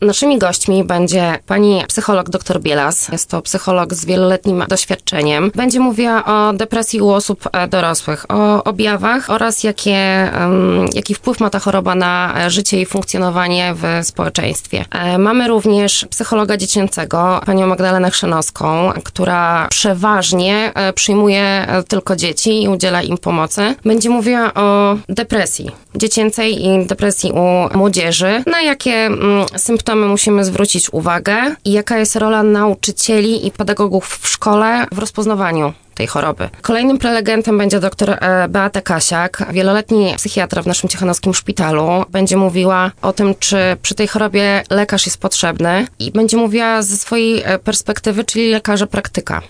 Naszymi gośćmi będzie pani psycholog dr Bielas. Jest to psycholog z wieloletnim doświadczeniem. Będzie mówiła o depresji u osób dorosłych, o objawach oraz jaki wpływ ma ta choroba na życie i funkcjonowanie w społeczeństwie. Mamy również psychologa dziecięcego, panią Magdalenę Chrzanowską, która przeważnie przyjmuje tylko dzieci i udziela im pomocy. Będzie mówiła o depresji dziecięcej i depresji u młodzieży, na jakie symptomy musimy zwrócić uwagę i jaka jest rola nauczycieli i pedagogów w szkole w rozpoznawaniu tej choroby. Kolejnym prelegentem będzie dr Beata Kasiak, wieloletni psychiatra w naszym ciechanowskim szpitalu. Będzie mówiła o tym, czy przy tej chorobie lekarz jest potrzebny i będzie mówiła ze swojej perspektywy, czyli lekarza praktyka.